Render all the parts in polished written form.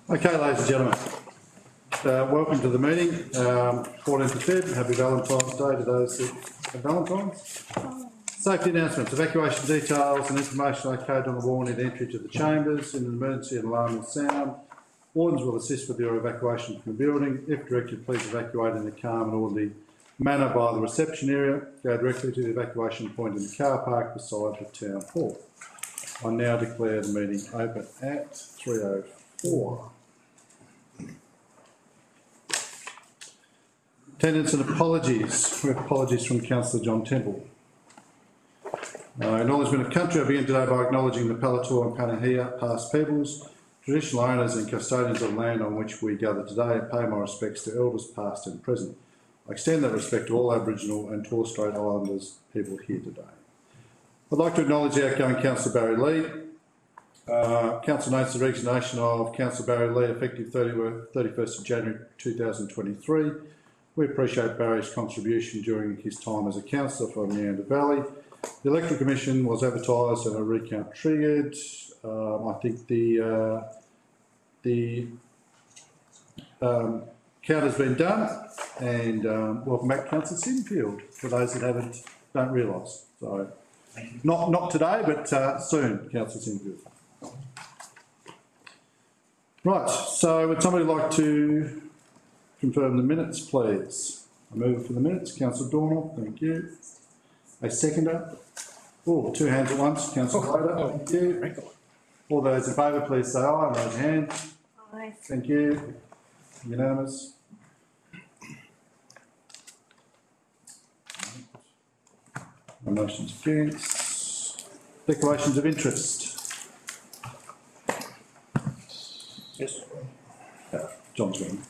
Okay, ladies and gentlemen, welcome to the meeting. 14th of Feb, happy Valentine's Day to those that have Valentine's. Safety announcements, evacuation details and information located on the wall near the entry to the chambers. In an emergency, an alarm will sound. Wardens will assist with your evacuation from the building. If directed, please evacuate in a calm and orderly manner by the reception area. Go directly to the evacuation point in the car park beside the Town Hall. I now declare the meeting open at 3:04. Attendance and apologies. We have apologies from Councillor John Temple. Acknowledgement of country. I begin today by acknowledging the Palatur and Panahia past peoples, traditional owners and custodians of the land on which we gather today, and pay my respects to elders past and present. I extend that respect to all Aboriginal and Torres Strait Islanders people here today. I'd like to acknowledge the outgoing Councillor Barry Lee. Council notes the resignation of Councillor Barry Lee effective 31st of January 2023. We appreciate Barry's contribution during his time as a councillor for Meander Valley. The Electoral Commission was advertised and a recount triggered. I think the count has been done, and welcome back, Councillor Sinfield, for those that don't realise. So, not today, but soon, Councillor Sinfield. Right, so would somebody like to confirm the minutes, please? I move for the minutes. Councillor Dornell, thank you. A seconder. Oh, two hands at once. Councillor Loader, thank you. All those in favour, please say aye and raise your hand. Aye. Thank you. Unanimous. No motions against. Declarations of interest. Yes. John's going.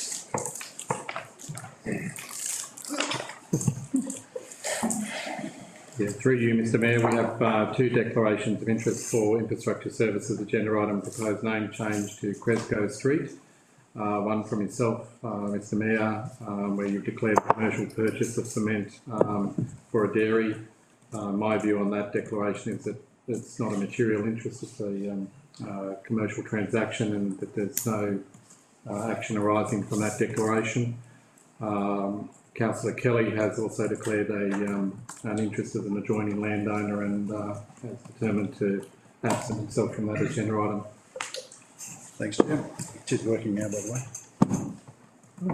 Yeah, through you, Mr Mayor, we have two declarations of interest for infrastructure services agenda item proposed name change to Cresco Street. One from yourself, Mr Mayor, where you've declared a commercial purchase of cement for a dairy. My view on that declaration is that it's not a material interest, it's a commercial transaction, and that there's no action arising from that declaration. Councillor Kelly has also declared an interest as an adjoining landowner and has determined to absent himself from that agenda item. Thanks, Jim. It is working now, by the way.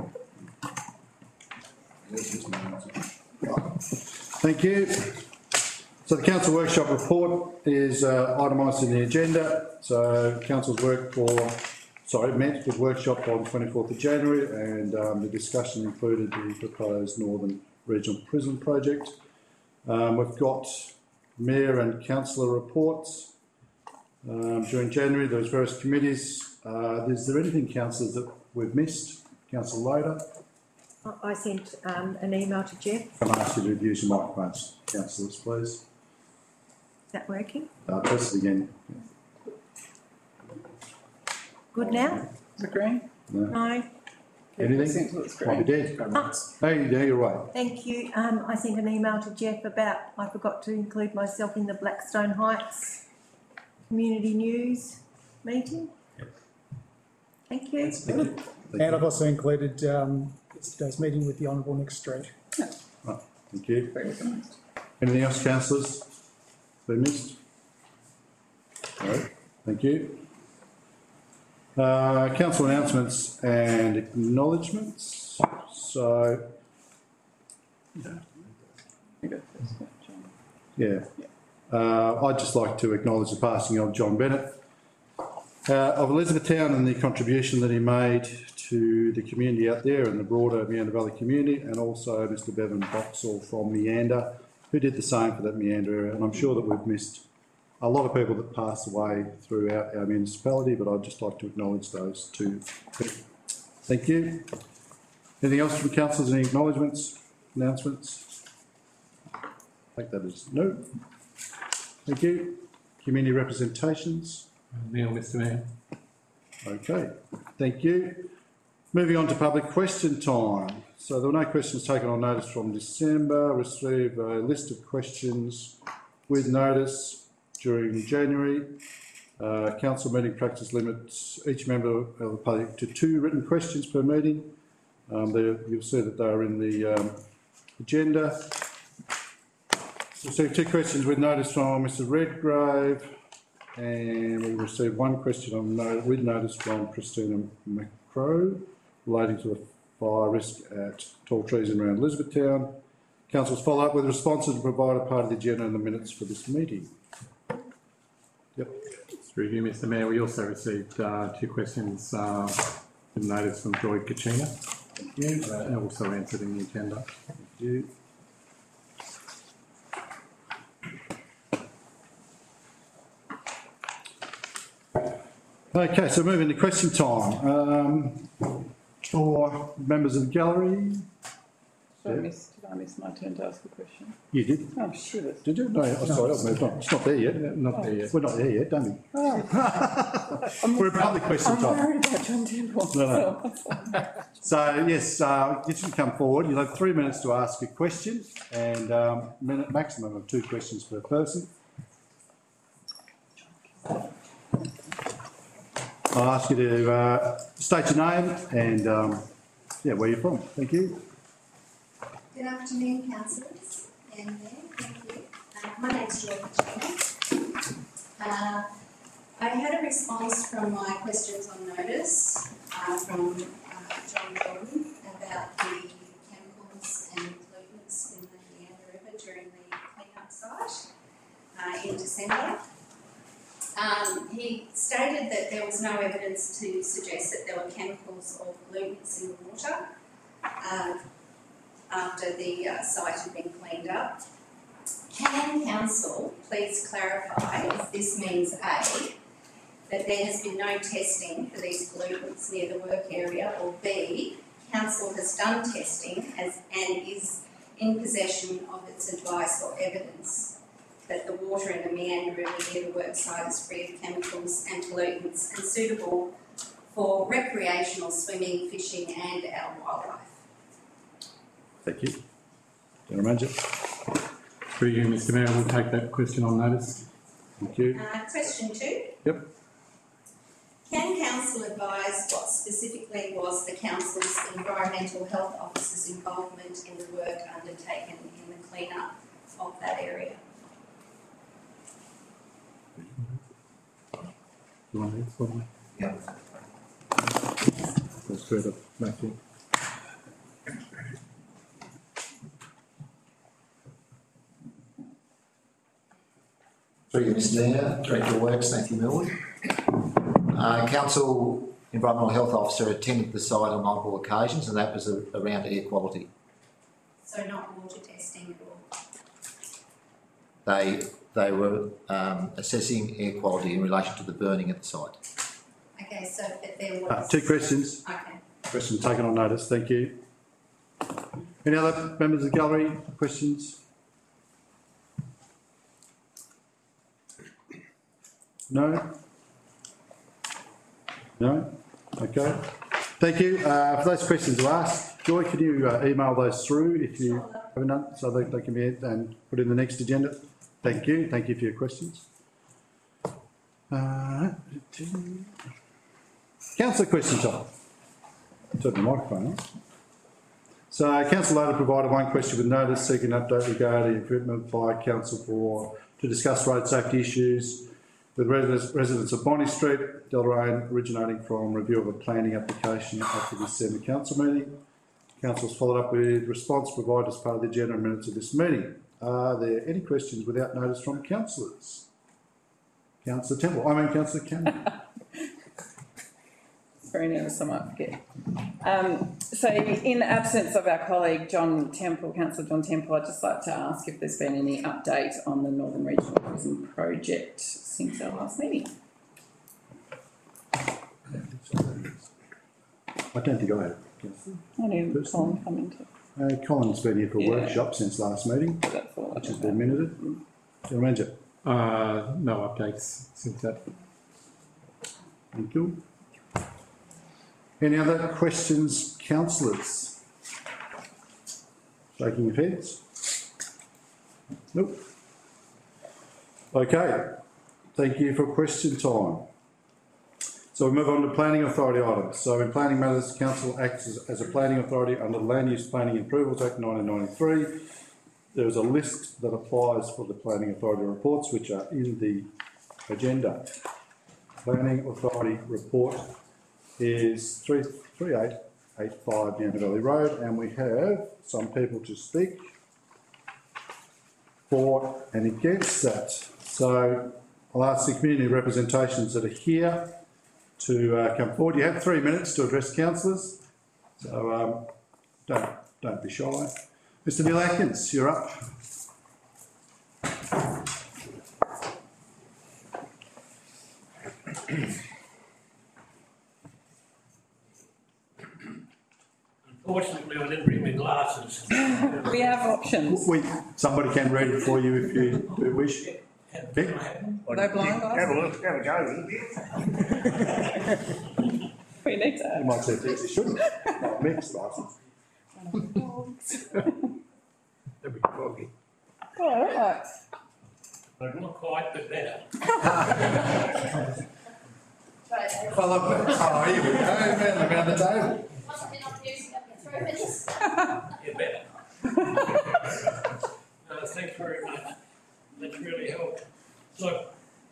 Thank you. So the council workshop report is itemised in the agenda. So council's met with workshop on 24th of January, and the discussion included the proposed Northern Regional Prison project. We've got mayor and councillor reports. During January, there was various committees. Is there anything, councillors, that we've missed? Councillor Loader? I sent an email to Jeff. Can I ask you to use your microphones, councillors, please? Is that working? Press it again. Good now? Is it green? No. Anything? Might be dead. Hey, yeah, you're right. Thank you. I sent an email to Jeff about I forgot to include myself in the Blackstone Heights Community News meeting. Thank you. And I've also included yesterday's meeting with the Honourable Nick Street. Right, thank you. Anything else, councillors? Been missed? No. Thank you. Council announcements and acknowledgements. So, yeah. I'd just like to acknowledge the passing of John Bennett of Elizabethtown and the contribution that he made to the community out there and the broader Meander Valley community, and also Mr Bevan Boxall from Meander, who did the same for that Meander area. And I'm sure that we've missed a lot of people that passed away throughout our municipality, but I'd just like to acknowledge those two people. Thank you. Anything else from councillors? Any acknowledgements, announcements? I think that is no. Thank you. Community representations. Neil, Mr Mayor. Okay, thank you. Moving on to public question time. So there were no questions taken on notice from December. Received a list of questions with notice during January. Council meeting practice limits each member of the public to 2 written questions per meeting. You'll see that they are in the agenda. We received 2 questions with notice from Mr Redgrave, and we received 1 question with notice from Christina McCrow relating to the fire risk at Tall Trees and around Elizabethtown. Council's follow up with responses and provide a part of the agenda and the minutes for this meeting. Yep. Through you, Mr Mayor, we also received 2 questions with notice from Joy Kachina. Thank you. And also answered in the agenda. Thank you. Okay, so moving to question time. For members of the gallery. Did I miss my turn to ask a question? You did. Oh, shit. Did you? No, sorry, I've moved on. It's not there yet. Not there yet. We're not there yet, don't we? Oh. We're about the question I'm time. worried about John Temple. No. So, yes, you should come forward. You'll have 3 minutes to ask a question and maximum of 2 questions per person. I'll ask you to state your name and where you're from. Thank you. Good afternoon, councillors and Mayor. Thank you. My name's Joy Kachina. I had a response from my questions on notice from John Jordan about the chemicals and pollutants in the Leander River during the clean-up site in December. He stated that there was no evidence to suggest that there were chemicals or pollutants in the water after the site had been cleaned up. Can Council please clarify if this means A, that there has been no testing for these pollutants near the work area, or B, Council has done testing and is in possession of its advice or evidence that the water in the Meander River near the work site is free of chemicals and pollutants and suitable for recreational swimming, fishing and our wildlife? Thank you. General Manager. Through you, Mr Mayor, we'll take that question on notice. Thank you. Question 2. Yep. Can Council advise what specifically was the Council's environmental health officer's involvement in the work undertaken in the clean-up of that area? You want to answer? Yep. That's further, Matthew. Through you, Mr Mayor, Director of Works, Matthew Millwood. Council Environmental Health Officer attended the site on multiple occasions, and that was around air quality. So not water testing at all? They were assessing air quality in relation to the burning at the site. Okay, so if there was... 2 questions. Okay. Question taken on notice. Thank you. Any other members of the gallery? Questions? No? No? Okay. Thank you. For those questions to ask, Joy, could you email those through if you haven't done, so they can be and put in the next agenda? Thank you. Thank you for your questions. Councillor question time. Turn the microphone on. So Councillor Loader provided 1 question with notice seeking an update regarding equipment by Council to discuss road safety issues with residents of Bonnie Street, Deloraine, originating from review of a planning application at the December Council meeting. Council's followed up with response provided as part of the agenda and minutes of this meeting. Are there any questions without notice from councillors? Councillor Temple, Councillor Cameron. Very nervous, I might forget. So in absence of our colleague John Temple, Councillor John Temple, I'd just like to ask if there's been any update on the Northern Regional Prison Project since our last meeting. I don't think I have. I knew Colin coming to. Colin's been here for a workshop since last meeting, That's all. which has been minuted. General Manager. No updates since that. Thank you. Any other questions, councillors? Shaking your heads? Nope. Okay. Thank you for question time. So we move on to planning authority items. So in planning matters, council acts as a planning authority under the Land Use Planning Improvements Act 1993. There is a list that applies for the planning authority reports, which are in the agenda. Planning authority report is 3885 Neanderthal Valley Road, and we have some people to speak for and against that. So I'll ask the community representations that are here to come forward. You have 3 minutes to address councillors, so don't be shy. Mr. Neil Atkins, you're up. Unfortunately, I didn't bring my glasses. We have options. Somebody can read it for you if you do wish. Vic? No blind guys? Have a look, have a go. We need to You have. might say things you shouldn't. No, mixed glasses. That'd be foggy. Oh, all right. But not quite, but better. Oh, here we go, man, look around the table. Yeah, better. Thanks very much. That's really helped. Look,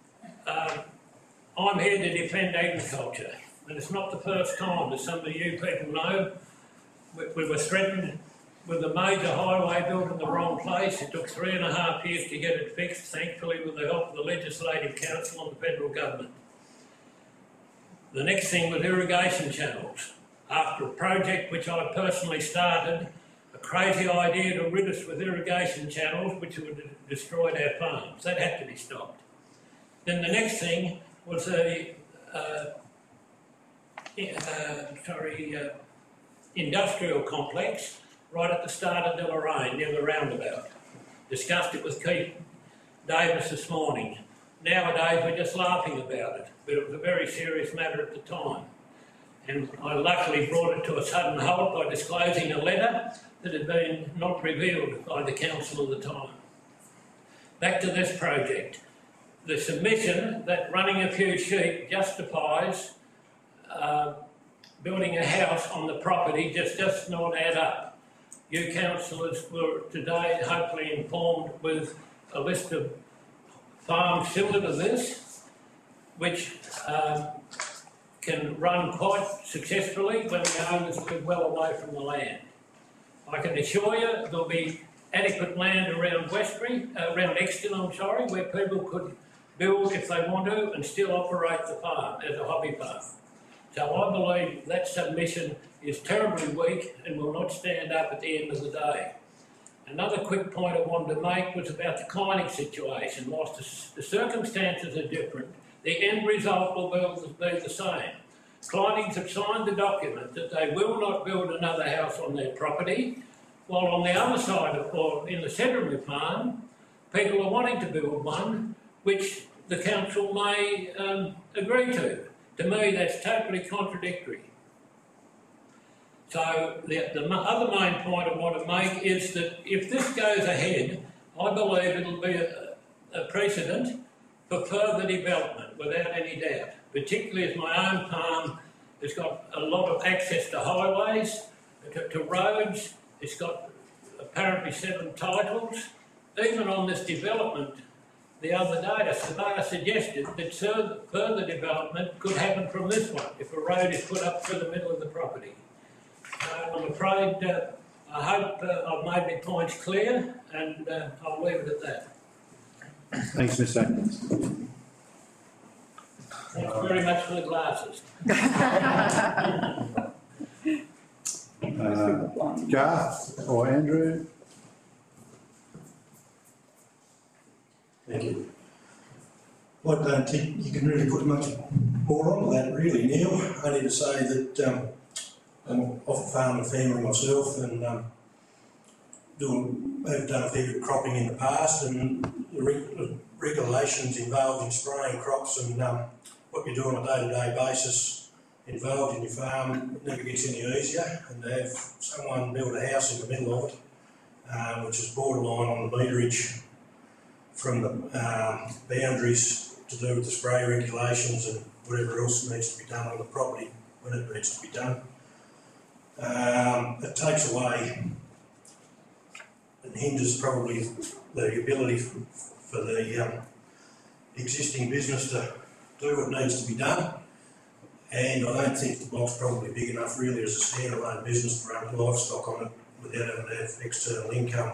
I'm here to defend agriculture, and it's not the first time, as some of you people know, we were threatened with a major highway built in the wrong place. It took 3.5 years to get it fixed, thankfully with the help of the Legislative Council and the federal government. The next thing was irrigation channels. After a project which I personally started, a crazy idea to rid us with irrigation channels which would have destroyed our farms. That had to be stopped. Then the next thing was a industrial complex right at the start of Deloraine, near the roundabout. Discussed it with Keith Davis this morning. Nowadays we're just laughing about it, but it was a very serious matter at the time. And I luckily brought it to a sudden halt by disclosing a letter that had been not revealed by the council at the time. Back to this project. The submission that running a few sheep justifies building a house on the property just does not add up. You councillors were today hopefully informed with a list of farms similar to this, which can run quite successfully when the owners live well away from the land. I can assure you there'll be adequate land around around Exton, where people could build if they want to and still operate the farm as a hobby farm. So I believe that submission is terribly weak and will not stand up at the end of the day. Another quick point I wanted to make was about the Kleinig situation. Whilst the circumstances are different, the end result will be the same. Kleinigs have signed the document that they will not build another house on their property, while on the other side, or in the centre of the farm, people are wanting to build one, which the council may agree to. To me, that's totally contradictory. So the other main point I want to make is that if this goes ahead, I believe it'll be a precedent for further development, without any doubt. Particularly as my own farm has got a lot of access to highways, to roads. It's got apparently 7 titles. Even on this development, the other day, a surveyor suggested that further development could happen from this one if a road is put up through the middle of the property. I'm afraid, I hope I've made my points clear, and I'll leave it at that. Thanks, Mr. Atkins. Thanks very much for the glasses. Garth or Andrew? Thank you. I don't think you can really put much more on that, really, Neil. Only to say that I'm off the farm and family myself, and I've done a fair bit of cropping in the past, and the regulations involved in spraying crops and what you do on a day-to-day basis involved in your farm never gets any easier. And to have someone build a house in the middle of it, which is borderline on the meterage from the boundaries to do with the spray regulations and whatever else needs to be done on the property when it needs to be done. It takes away and hinders probably the ability for the existing business to do what needs to be done. And I don't think the block's probably big enough really as a standalone business to run livestock on it without having to have external income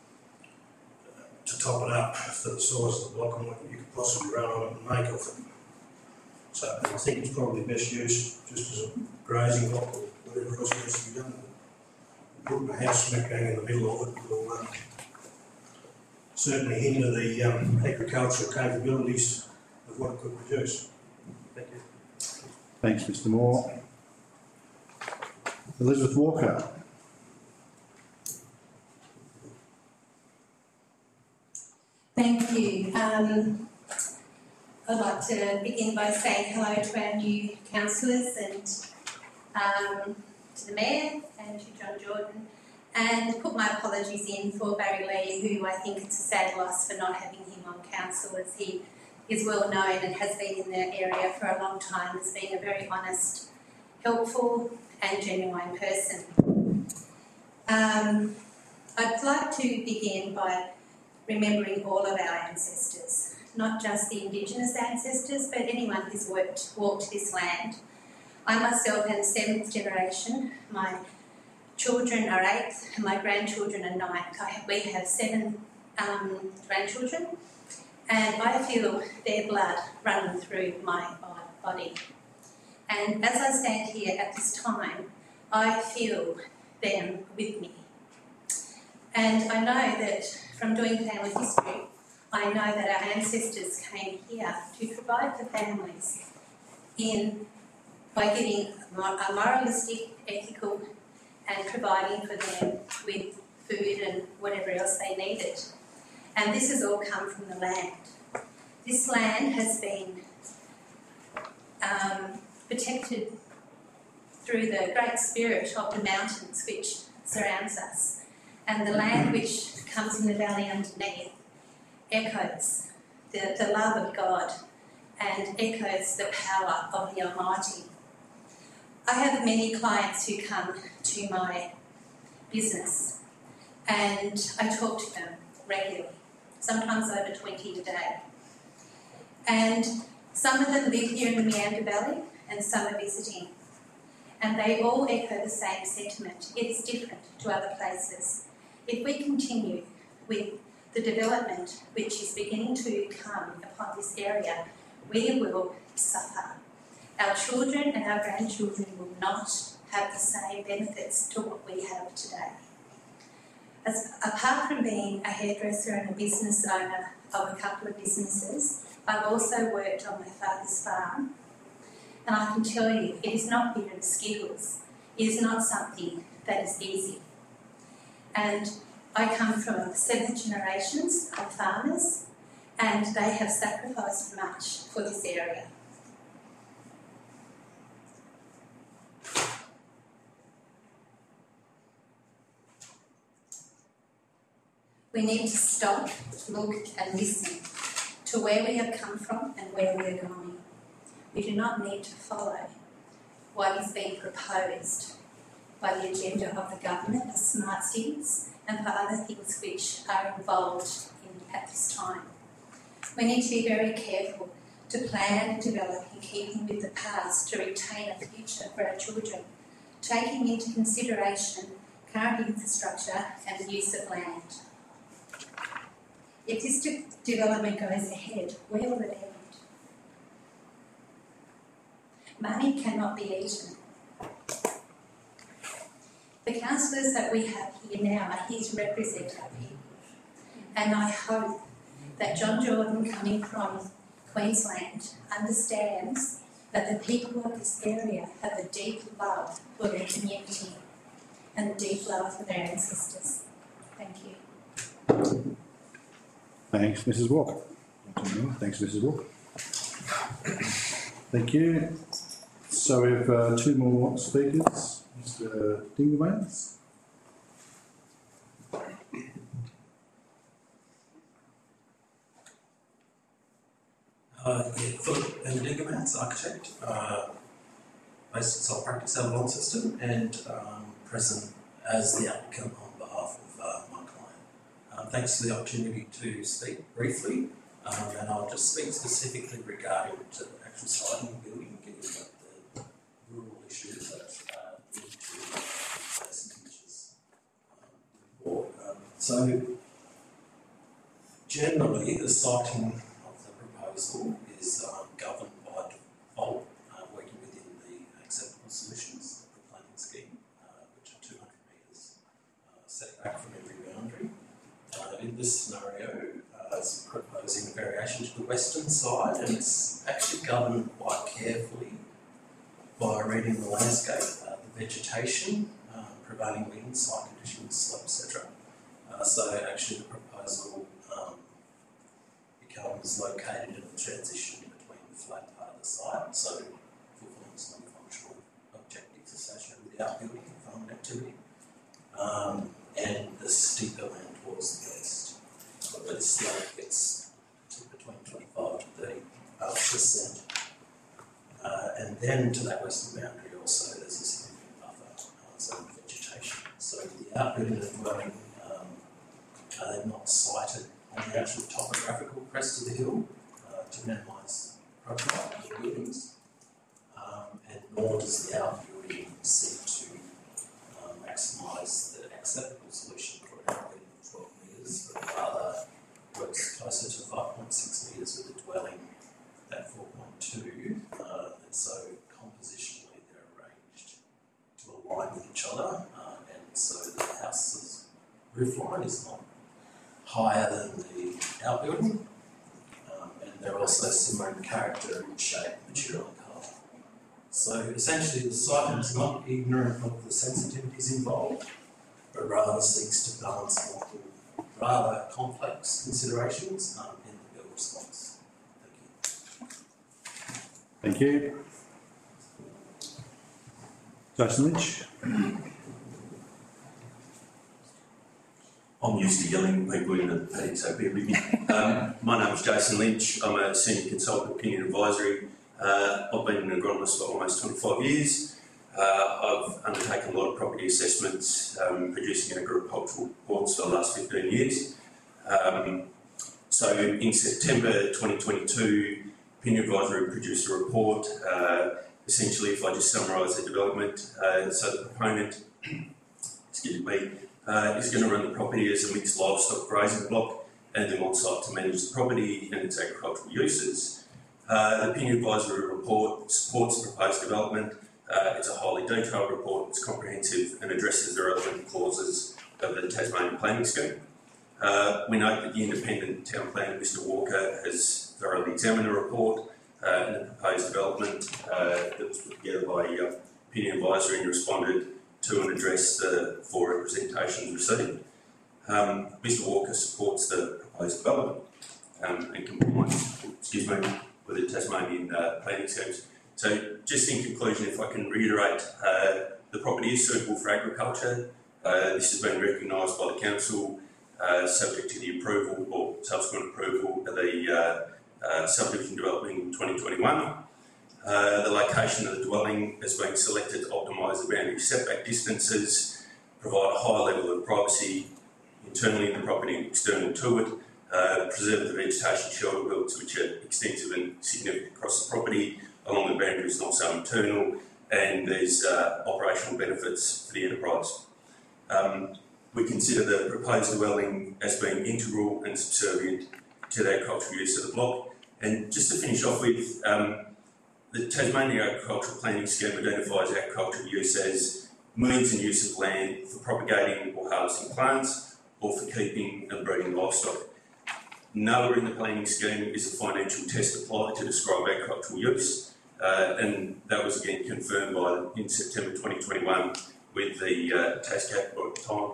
to top it up for the size of the block and what you could possibly run on it and make off it. So I think it's probably best used just as a grazing block or whatever else needs to be done. Putting a house smack bang in the middle of it will certainly hinder the agricultural capabilities of what it could produce. Thank you. Thanks, Mr. Moore. Elizabeth Walker. Thank you. I'd like to begin by saying hello to our new councillors and to the Mayor and to John Jordan, and put my apologies in for Barry Lee, who I think it's a sad loss for not having him on council, as he is well known and has been in the area for a long time as being a very honest, helpful and genuine person. I'd like to begin by remembering all of our ancestors, not just the Indigenous ancestors, but anyone who's walked this land. I myself am 7th generation. My children are 8th and my grandchildren are 9th. We have 7 grandchildren, and I feel their blood running through my body. And as I stand here at this time, I feel them with me. And I know that from doing family history, I know that our ancestors came here to provide for families by giving a moralistic, ethical, and providing for them with food and whatever else they needed. And this has all come from the land. This land has been protected through the great spirit of the mountains which surrounds us, and the land which comes in the valley underneath echoes the love of God and echoes the power of the Almighty. I have many clients who come to my business and I talk to them regularly, sometimes over 20 a day. And some of them live here in the Meander Valley and some are visiting. And they all echo the same sentiment. It is different to other places. If we continue with the development which is beginning to come upon this area, we will suffer. Our children and our grandchildren will not have the same benefits to what we have today. Apart from being a hairdresser and a business owner of a couple of businesses, I've also worked on my father's farm, and I can tell you it is not beer and skittles. It is not something that is easy. And I come from 7 generations of farmers, and they have sacrificed much for this area. We need to stop, look and listen to where we have come from and where we are going. We do not need to follow what is being proposed by the agenda of the government for smart cities and for other things which are involved at this time. We need to be very careful to plan and develop in keeping with the past to retain a future for our children, taking into consideration current infrastructure and use of land. If this development goes ahead, where will it end? Money cannot be eaten. The councillors that we have here now are here to represent our people. And I hope that John Jordan, coming from Queensland, understands that the people of this area have a deep love for their community and a deep love for their ancestors. Thank you. Thanks, Mrs. Walker. Thanks, Mrs. Walker. Thank you. So we have 2 more speakers. Mr. Dinglebanes. Philip Bendigamans, architect, based in sole practice out of Launceston, and present as the applicant on behalf of my client. Thanks for the opportunity to speak briefly, and I'll just speak specifically regarding the actual site of the building, given that the rural issues that lead to less images. So, generally, the siting of the proposal is governed by default, working within the acceptable solutions of the planning scheme, which are 200 metres set back from every boundary. In this scenario, it's proposing a variation to the western side, and it's actually governed quite carefully by reading the landscape, the vegetation, prevailing winds, site conditions, slope, etc. So actually the proposal becomes located in the transition between the flat part of the site, so fulfilling non-functional objectives associated with the outbuilding and farming activity, and the steeper land towards the east. But the slope gets to between 25 to 30%. And then to that western boundary also there's a significant buffer zone of vegetation. So the outbuilding and dwelling are not sited on the actual topographical crest of the hill to minimise profile of the buildings, and nor does the outbuilding seek to maximise the acceptable solution for an outbuilding of 12 metres, but rather works closer to 5.6 metres with the dwelling at 4.2, and so compositionally they're arranged to align with each other, and so the house's roof line is not higher than the outbuilding, and they're also similar in character, in shape, material and colour. So essentially the site is not ignorant of the sensitivities involved, but rather seeks to balance multiple rather complex considerations in the bill response. Thank you. Jason Lynch. I'm used to yelling at people in the paddock, so bear with me. My name is Jason Lynch. I'm a senior consultant opinion advisory. I've been an agronomist for almost 25 years. I've undertaken a lot of property assessments, producing in agricultural reports for the last 15 years. So in September 2022, Opinion Advisory produced a report. Essentially, if I just summarise the development, so the proponent, excuse me, is going to run the property as a mixed livestock grazing block and then on site to manage the property and its agricultural uses. The Opinion Advisory report supports the proposed development. It's a highly detailed report, it's comprehensive and addresses the relevant clauses of the Tasmanian planning scheme. We note that the independent town planner, Mr Walker, has thoroughly examined the report and the proposed development that was put together by Opinion Advisory and responded to and addressed the 4 representations received. Mr Walker supports the proposed development and compliance, with the Tasmanian planning schemes. So just in conclusion, if I can reiterate, the property is suitable for agriculture. This has been recognised by the council, subject to the approval or subsequent approval of the subdivision development in 2021. The location of the dwelling has been selected to optimise the boundary setback distances, provide a high level of privacy internally in the property and external to it, preserve the vegetation shelter belts which are extensive and significant across the property along the boundaries and also internal, and there's operational benefits for the enterprise. We consider the proposed dwelling as being integral and subservient to the agricultural use of the block. And just to finish off with, the Tasmanian Agricultural Planning Scheme identifies agricultural use as means and use of land for propagating or harvesting plants or for keeping and breeding livestock. Nowhere in the planning scheme is a financial test applied to describe agricultural use, and that was again confirmed in September 2021 with the TASCAP at the time,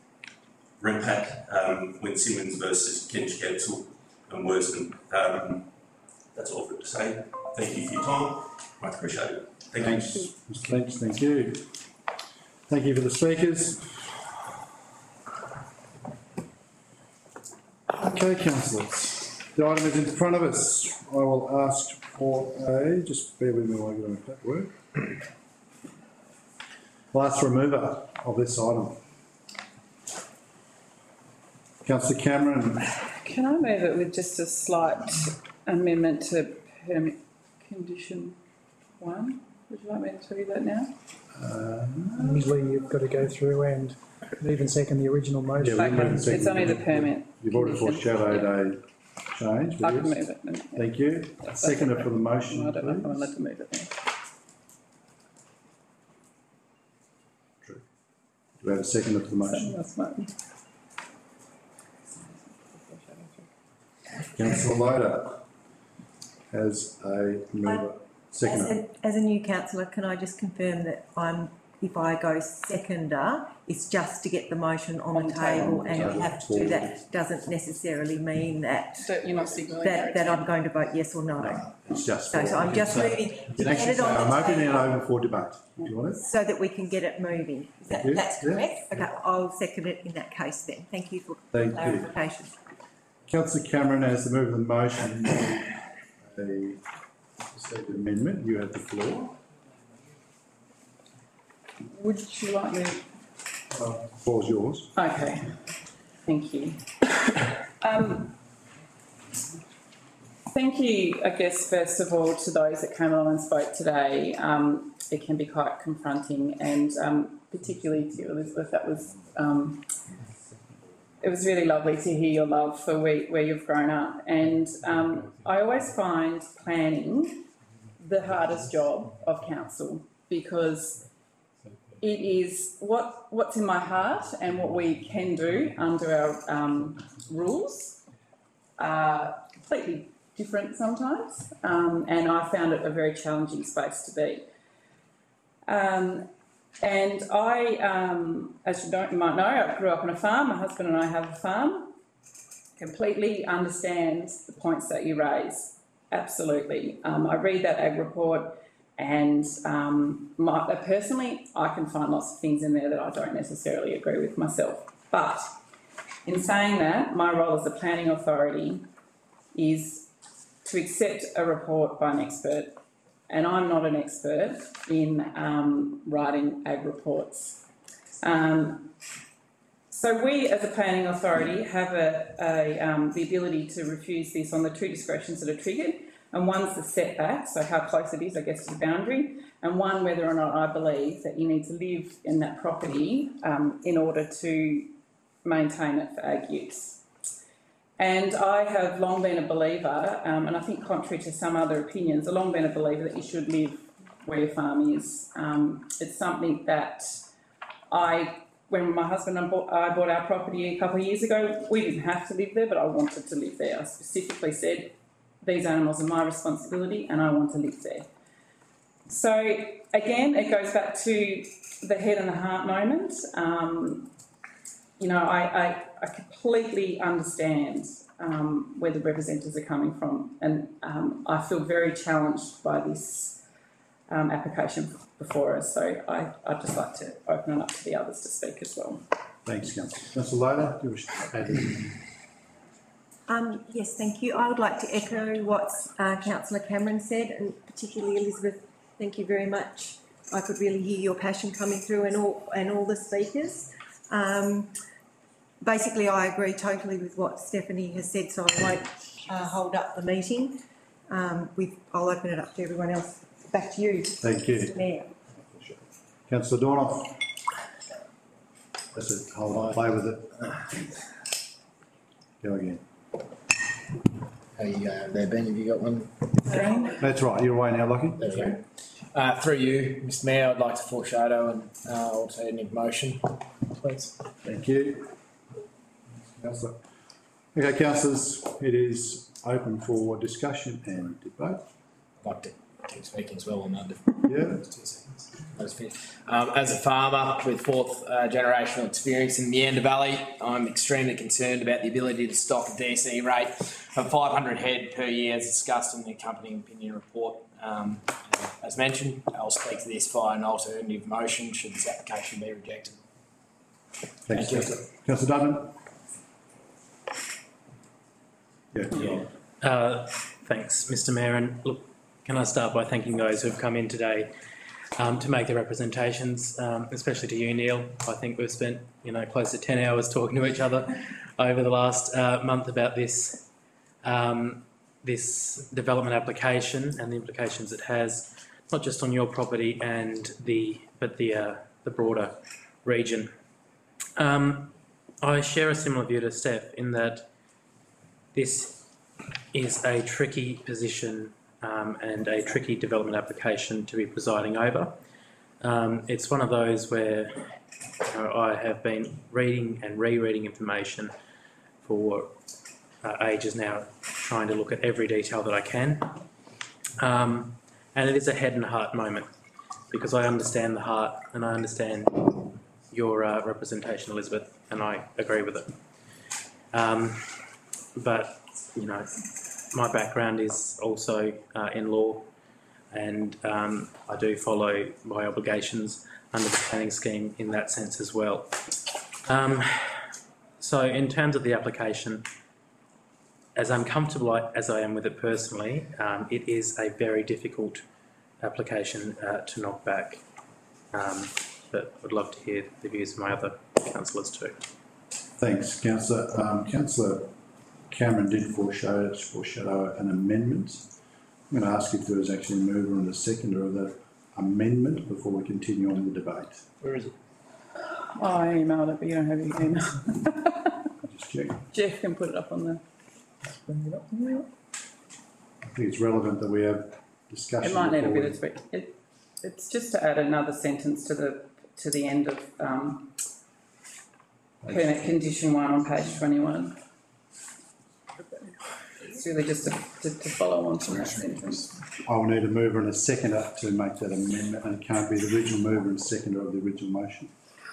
REMPAC, when Simmons versus Kentish Council and Worston. That's all for it to say. Thank you for your time. Much appreciated. Thanks, Mr Lynch. Thank you. Thank you for the speakers. Okay, councillors. The item is in front of us. I will ask for just bear with me while I get on the paperwork. Last remover of this item. Councillor Cameron. Can I move it with just a slight amendment to permit condition 1? Would you like me to do that now? Usually you've got to go through and move and second the original motion. Yeah, we Okay, move and second. it's only the permit. You've already condition. foreshadowed a change. I but can yes. move it. Thank you. Seconder for the I motion, don't know if I'm please. allowed to move it then. Do we have a seconder for the motion? So that's mine. Councillor Loader has a mover. Seconder. As a new councillor, can I just confirm that if I go seconder, it's just to get the motion on the table and you have to do that. Doesn't necessarily mean that, So you're not signalling. that I'm going to vote yes or no. It's just So I'm just moving You to can get actually it say, on I'm the opening it table over for debate. Do you want it? so that we can get it moving. Yeah, That's yeah. correct? Okay, I'll second it in that case then. Thank you for Thank you. clarification. Councillor Cameron has the move of the motion. A second amendment. You have the floor. Would you like me? Floor's yours. Okay, thank you. Thank you, I guess, first of all, to those that came along and spoke today. It can be quite confronting, and particularly to you, Elizabeth, that was it was really lovely to hear your love for where you've grown up. And I always find planning the hardest job of council, because it is what's in my heart and what we can do under our rules are completely different sometimes, and I found it a very challenging space to be. And I, as you might know, I grew up on a farm. My husband and I have a farm. Completely understand the points that you raise. Absolutely. I read that ag report, and personally, I can find lots of things in there that I don't necessarily agree with myself. But in saying that, my role as a planning authority is to accept a report by an expert, and I'm not an expert in writing ag reports. So we, as a planning authority, have the ability to refuse this on the two discretions that are triggered, and one's the setback, so how close it is, I guess, to the boundary, and one whether or not I believe that you need to live in that property in order to maintain it for ag use. And I have long been a believer, and I think contrary to some other opinions, I've long been a believer that you should live where your farm is. It's something that when my husband and I bought our property a couple of years ago, we didn't have to live there, but I wanted to live there. I specifically said, these animals are my responsibility and I want to live there. So again, it goes back to the head and the heart moment. I completely understand where the representatives are coming from, and I feel very challenged by this application before us. So I'd just like to open it up to the others to speak as well. Thanks, Councillor. Councillor Loader, do you wish to add anything? Yes, thank you. I would like to echo what Councillor Cameron said, and particularly Elizabeth, thank you very much. I could really hear your passion coming through and all the speakers. Basically, I agree totally with what Stephanie has said, so I won't hold up the meeting. I'll open it up to everyone else. Back to you. Thank you. Mr. Mayor. Councillor Dornoff. That's it. Hold on. Play with it. Go again. Hey, there, Ben, have you got one? That's right. You're away now, Lockie. There we go. Through you, Mr Mayor, I'd like to foreshadow and also need motion, please. Thank you. Councillor. Okay, councillors, it is open for discussion and debate. I'd like to keep speaking as well on under. Yeah. 2 seconds. I'll just finish. As a farmer with fourth generational experience in Meander Valley, I'm extremely concerned about the ability to stock a DC rate of 500 head per year as discussed in the accompanying opinion report. As mentioned, I'll speak to this via an alternative motion should this application be rejected. Thanks, Thank you. Councillor. Councillor Dutton. Yeah. Thanks, Mr Mayor, and look, can I start by thanking those who've come in today to make their representations, especially to you, Neil. I think we've spent, close to 10 hours talking to each other over the last month about this this development application and the implications it has, not just on your property but the broader region. I share a similar view to Steph in that this is a tricky position and a tricky development application to be presiding over. It's one of those where I have been reading and rereading information for ages now, trying to look at every detail that I can. And it is a head and heart moment because I understand the heart and I understand your representation, Elizabeth, and I agree with it. But, my background is also in law, and I do follow my obligations under the planning scheme in that sense as well. So in terms of the application, as uncomfortable as I am with it personally, it is a very difficult application to knock back. But I'd love to hear the views of my other councillors too. Thanks, Councillor. Councillor Cameron did foreshadow an amendment. I'm going to ask if there is actually a mover and a seconder of that amendment before we continue on the debate. Where is it? I emailed it, but you don't have your email. Just check. Jeff can put it up on the... I think it's relevant that we have discussion. It might need a bit of tweak. It's just to add another sentence to the end of permit condition 1 on page 21. It's really just to follow on from that sentence. I will need a mover and a seconder to make that amendment, and it can't be the original mover and seconder of the original motion.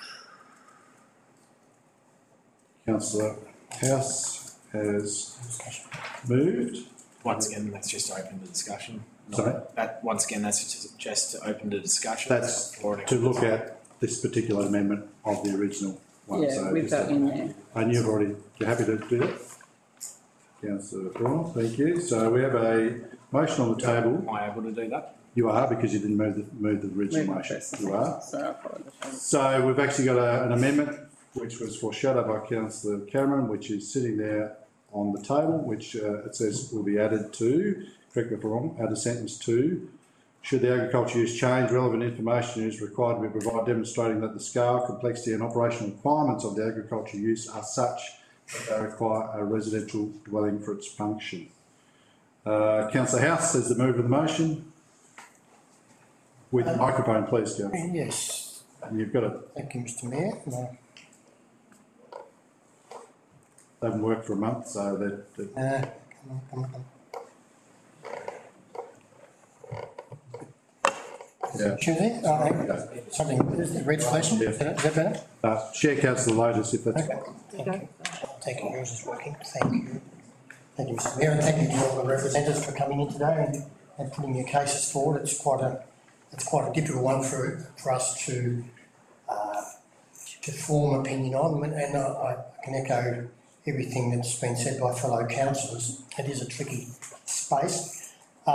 Councillor House has moved. Once again, that's just to open the discussion. Sorry? Once again, that's just to open the discussion. That's to look at this particular amendment of the original one. Yeah, so with that in there. And you're happy to do that? Councillor Braun, thank you. So we have a motion on the table. Am I able to do that? You are, because you didn't move the original motion. You are. Sorry, I apologise. So we've actually got an amendment which was foreshadowed by Councillor Cameron, which is sitting there on the table, which it says will be added to, correct me if I'm wrong, add a sentence to, should the agriculture use change, relevant information is required to be provided demonstrating that the scale, complexity and operational requirements of the agriculture use are such that they require a residential dwelling for its function. Councillor House says the mover of the motion. With the microphone, please, Councillor. Yes. You've got it. Thank you, Mr Mayor. No. They haven't worked for a month, so that. Come on. Yeah. Something, registration? Yeah. Is that better? Chair Councillor Lotus, if that's. Okay. Thank you. Thank you. Yours is working. Thank you. Thank you, Mr Mayor, and thank you to all the representatives for coming in today and putting your cases forward. It's quite a difficult one for us to form opinion on, and I can echo everything that's been said by fellow councillors. It is a tricky space.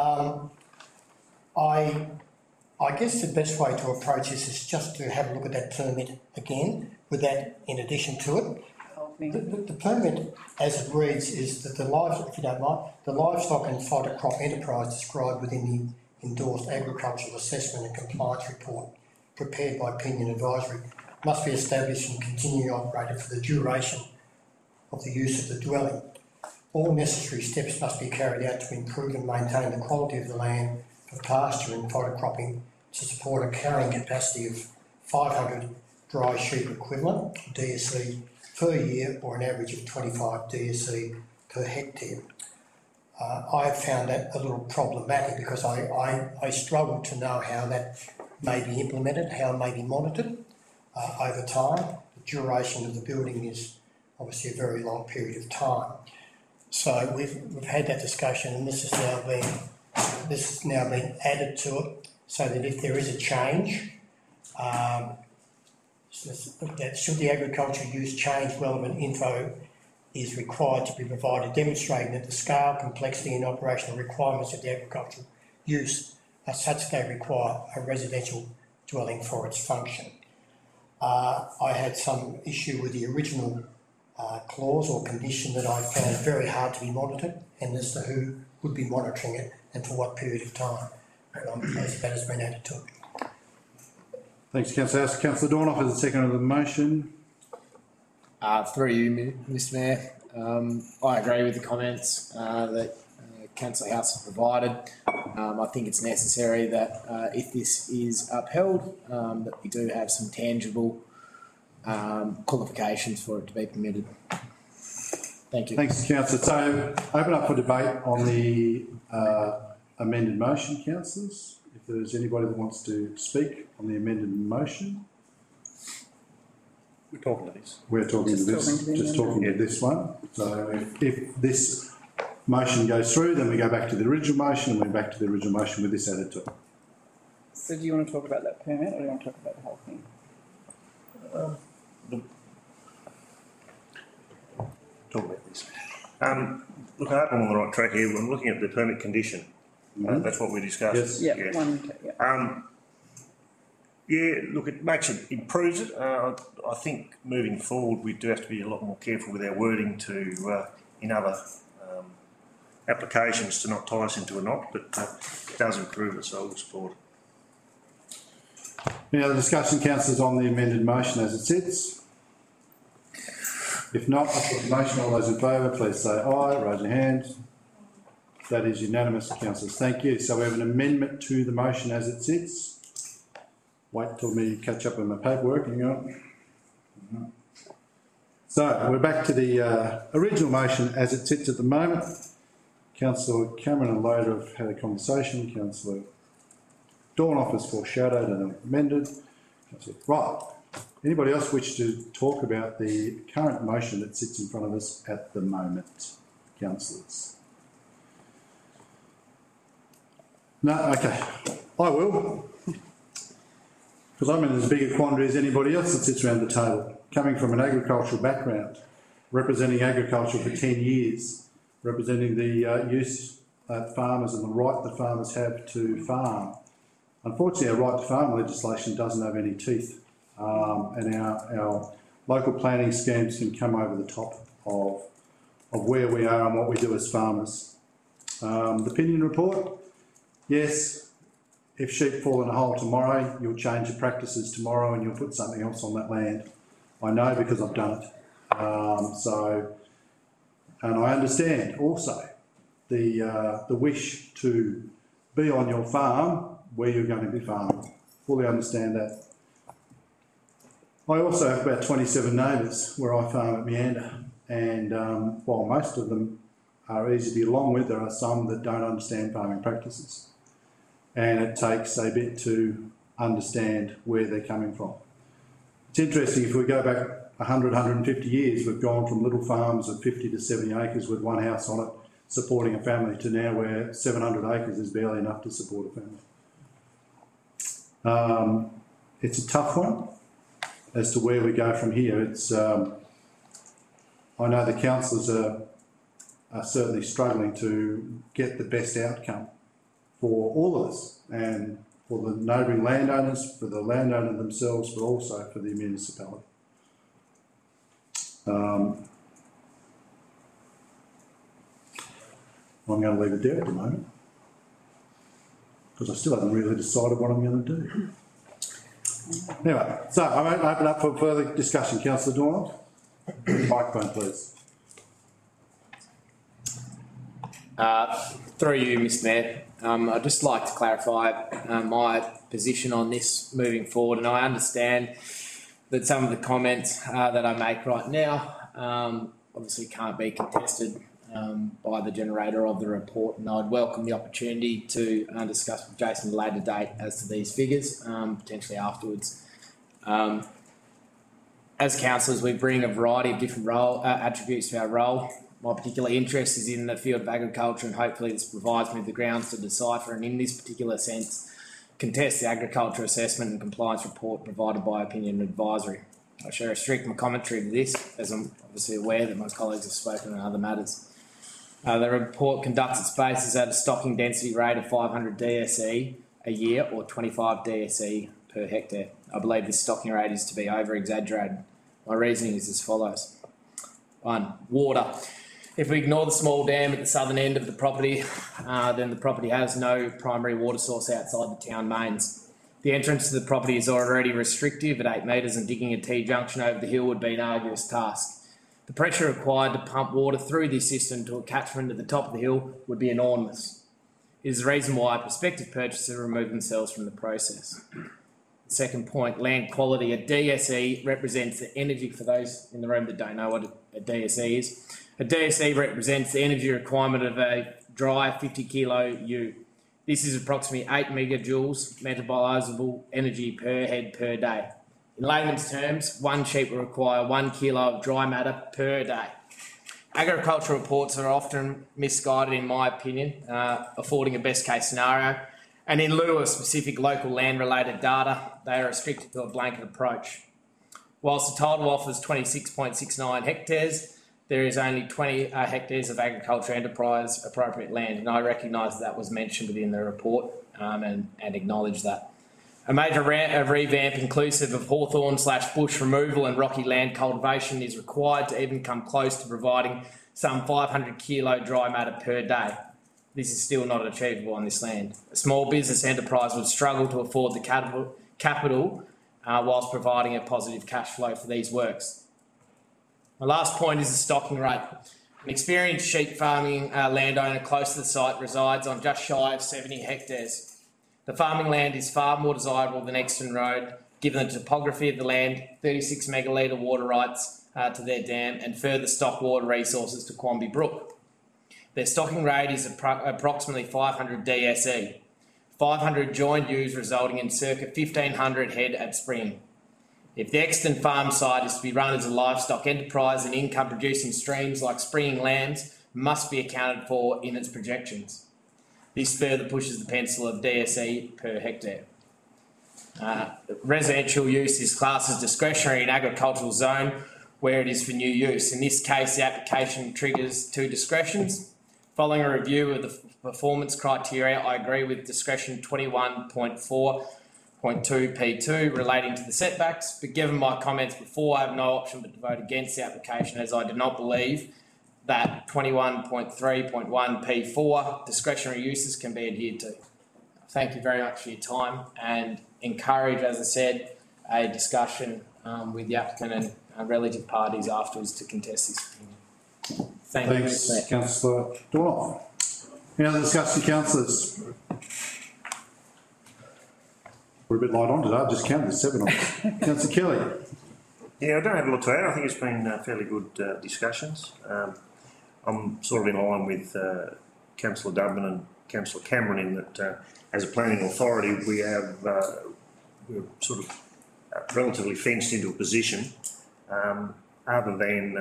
I guess the best way to approach this is just to have a look at that permit again, with that in addition to it. The permit, as it reads, is that the livestock and fodder crop enterprise described within the endorsed agricultural assessment and compliance report prepared by Pinion Advisory must be established and continue operated for the duration of the use of the dwelling. All necessary steps must be carried out to improve and maintain the quality of the land for pasture and fodder cropping to support a carrying capacity of 500 dry sheep equivalent DSE per year, or an average of 25 DSE per hectare. I have found that a little problematic because I struggle to know how that may be implemented, how it may be monitored over time. The duration of the building is obviously a very long period of time. So we've had that discussion, and this has now been added to it, so that if there is a change, that should the agriculture use change, relevant info is required to be provided, demonstrating that the scale, complexity and operational requirements of the agricultural use are such they require a residential dwelling for its function. I had some issue with the original clause or condition that I found very hard to be monitored, and as to who would be monitoring it and for what period of time. And I'm pleased that has been added to it. Thanks, Councillor House. Councillor Dornoff is the second of the motion. Through you, Mr Mayor. I agree with the comments that Councillor House has provided. I think it's necessary that if this is upheld, that we do have some tangible qualifications for it to be permitted. Thank you. Thanks, Councillor. So, open up for debate on the amended motion, councillors. If there's anybody that wants to speak on the amended motion. We're talking to this. We're talking to this, just talking to this one. So if this motion goes through, then we go back to the original motion and we're back to the original motion with this added to it. So do you want to talk about that permit or do you want to talk about the whole thing? Talk about this. Look, I hope I'm on the right track here. I'm looking at the permit condition. That's what we discussed. Yes. Yeah. One. Yeah. Yeah, look, it improves it. I think moving forward we do have to be a lot more careful with our wording to, in other applications, to not tie us into a knot, but it does improve it, so I will support it. Any other discussion, councillors, on the amended motion as it sits? If not, I put the motion. All those in favour, please say aye. Raise your hands. That is unanimous, councillors. Thank you. So we have an amendment to the motion as it sits. Wait till me catch up with my paperwork. Hang on. So we're back to the original motion as it sits at the moment. Councillor Cameron and Loader have had a conversation. Councillor Dornoff has foreshadowed and amended. Right. Anybody else wish to talk about the current motion that sits in front of us at the moment, councillors? No? Okay. I will. Because I'm in as big a quandary as anybody else that sits around the table. Coming from an agricultural background, representing agriculture for 10 years, representing the use that farmers and the right that farmers have to farm. Unfortunately, our right to farm legislation doesn't have any teeth, and our local planning schemes can come over the top of where we are and what we do as farmers. The opinion report, yes, if sheep fall in a hole tomorrow, you'll change your practices tomorrow and you'll put something else on that land. I know because I've done it. And I understand also the wish to be on your farm where you're going to be farming. Fully understand that. I also have about 27 neighbours where I farm at Meander, and while most of them are easy to get along with, there are some that don't understand farming practices. And it takes a bit to understand where they're coming from. It's interesting, if we go back 100, 150 years, we've gone from little farms of 50 to 70 acres with one house on it, supporting a family, to now where 700 acres is barely enough to support a family. It's a tough one as to where we go from here. It's, I know the councillors are certainly struggling to get the best outcome for all of us, and for the neighbouring landowners, for the landowner themselves, but also for the municipality. I'm going to leave it there at the moment, because I still haven't really decided what I'm going to do. Anyway, so I won't open up for further discussion. Councillor Dornoff, microphone please. Through you, Mr Mayor, I'd just like to clarify my position on this moving forward, and I understand that some of the comments that I make right now obviously can't be contested by the generator of the report, and I'd welcome the opportunity to discuss with Jason at a later date as to these figures, potentially afterwards. As councillors, we bring a variety of different attributes to our role. My particular interest is in the field of agriculture, and hopefully this provides me with the grounds to decipher and, in this particular sense, contest the agriculture assessment and compliance report provided by Opinion Advisory. I shall restrict my commentary to this, as I'm obviously aware that my colleagues have spoken on other matters. The report conducts its basis at a stocking density rate of 500 DSE a year or 25 DSE per hectare. I believe this stocking rate is to be over-exaggerated. My reasoning is as follows. 1. Water. If we ignore the small dam at the southern end of the property, then the property has no primary water source outside the town mains. The entrance to the property is already restrictive at 8 metres, and digging a T-junction over the hill would be an arduous task. The pressure required to pump water through this system to a catchment at the top of the hill would be enormous. It is the reason why prospective purchasers remove themselves from the process. The second point, land quality. A DSE represents the energy, for those in the room that don't know what a DSE is. A DSE represents the energy requirement of a dry 50 kilo ute. This is approximately 8 megajoules metabolisable energy per head per day. In layman's terms, one sheep will require 1 kilo of dry matter per day. Agricultural reports are often misguided, in my opinion, affording a best case scenario. And in lieu of specific local land related data, they are restricted to a blanket approach. Whilst the title offers 26.69 hectares, there is only 20 hectares of agriculture enterprise appropriate land, and I recognise that was mentioned within the report and acknowledge that. A major revamp inclusive of hawthorn/bush removal and rocky land cultivation is required to even come close to providing some 500 kilo dry matter per day. This is still not achievable on this land. A small business enterprise would struggle to afford the capital whilst providing a positive cash flow for these works. My last point is the stocking rate. An experienced sheep farming landowner close to the site resides on just shy of 70 hectares. The farming land is far more desirable than Exton Road, given the topography of the land, 36 megalitre water rights to their dam, and further stock water resources to Quamby Brook. Their stocking rate is approximately 500 DSE, 500 joined ewes resulting in circa 1,500 head at spring. If the Exton farm site is to be run as a livestock enterprise, and income producing streams like springing lambs must be accounted for in its projections. This further pushes the pencil of DSE per hectare. Residential use is classed as discretionary in agricultural zone where it is for new use. In this case, the application triggers 2 discretions. Following a review of the performance criteria, I agree with discretion 21.4.2 P2 relating to the setbacks, but given my comments before, I have no option but to vote against the application, as I do not believe that 21.3.1 P4 discretionary uses can be adhered to. Thank you very much for your time, and encourage, as I said, a discussion with the applicant and relative parties afterwards to contest this opinion. Thanks, Councillor Dornoff. Any other discussion, councillors? We're a bit light on today. I've just counted 7 of us. Councillor Kelly. Yeah, I don't have a lot to add. I think it's been fairly good discussions. I'm sort of in line with Councillor Dubman and Councillor Cameron in that as a planning authority we're sort of relatively fenced into a position other than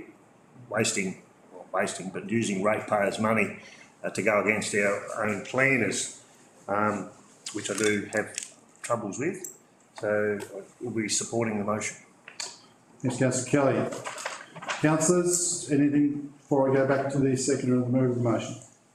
but using ratepayers' money to go against our own planners, which I do have troubles with. So we'll be supporting the motion. Thanks, Councillor Kelly. Councillors, anything before I go back to the seconder of the move of the motion?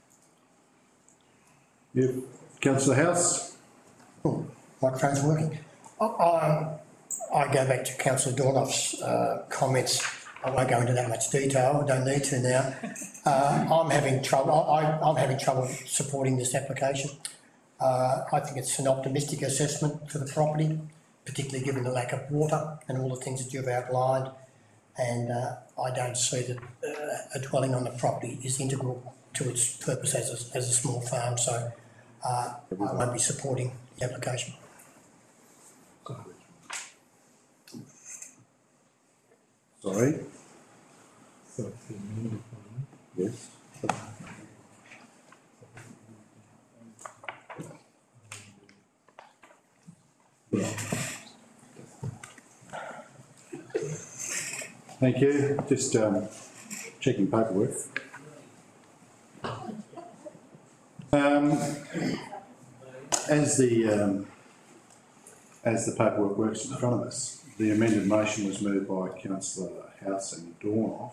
Yep. Councillor House. Oh, microphone's working. I go back to Councillor Dornoff's comments. I won't go into that much detail. I don't need to now. I'm having trouble supporting this application. I think it's an optimistic assessment for the property, particularly given the lack of water and all the things that you've outlined. And I don't see that a dwelling on the property is integral to its purpose as a small farm. So I won't be supporting the application. Sorry. Yes. Thank you. Just checking paperwork. As the paperwork works in front of us, the amended motion was moved by Councillor House and Dornoff.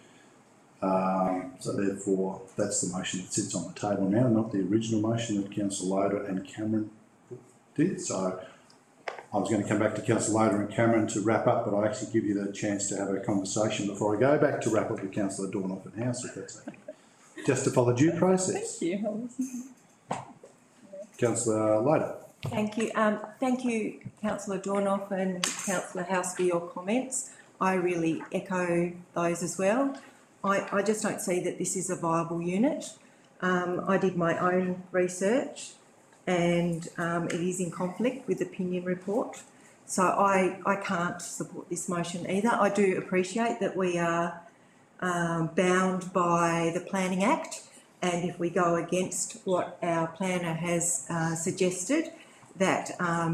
So therefore, that's the motion that sits on the table now, not the original motion that Councillor Loader and Cameron did. So I was going to come back to Councillor Loader and Cameron to wrap up, but I actually give you the chance to have a conversation before I go back to wrap up with Councillor Dornoff and House, if that's okay. Just to follow due process. Thank you. Councillor Loader. Thank you. Thank you, Councillor Dornoff and Councillor House, for your comments. I really echo those as well. I just don't see that this is a viable unit. I did my own research and it is in conflict with the opinion report. So I can't support this motion either. I do appreciate that we are bound by the Planning Act, and if we go against what our planner has suggested, that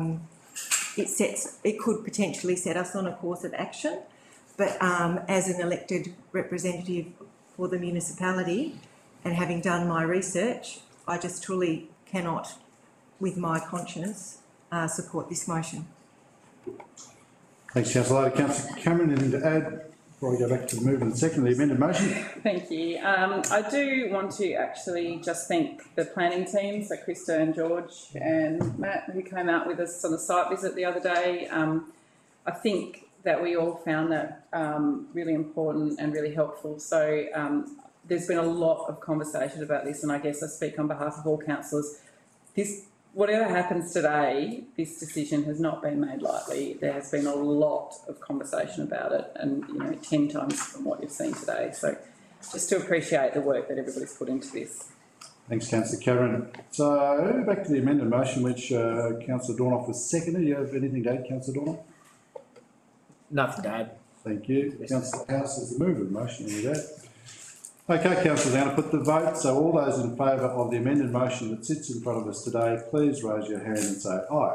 it could potentially set us on a course of action. But as an elected representative for the municipality and having done my research, I just truly cannot, with my conscience, support this motion. Thanks, Councillor Loader. Councillor Cameron, anything to add before we go back to the move and second the amended motion? Thank you. I do want to actually just thank the planning team, so Krista and George and Matt, who came out with us on the site visit the other day. I think that we all found that really important and really helpful. So there's been a lot of conversation about this, and I guess I speak on behalf of all councillors. Whatever happens today, this decision has not been made lightly. There has been a lot of conversation about it, and 10 times from what you've seen today. So just to appreciate the work that everybody's put into this. Thanks, Councillor Cameron. So back to the amended motion, which Councillor Dornoff was seconded. Do you have anything to add, Councillor Dornoff? Nothing to add. Thank you. Councillor House is the mover of the motion. Any that? Okay, councillors, now to put the vote. So all those in favour of the amended motion that sits in front of us today, please raise your hand and say aye.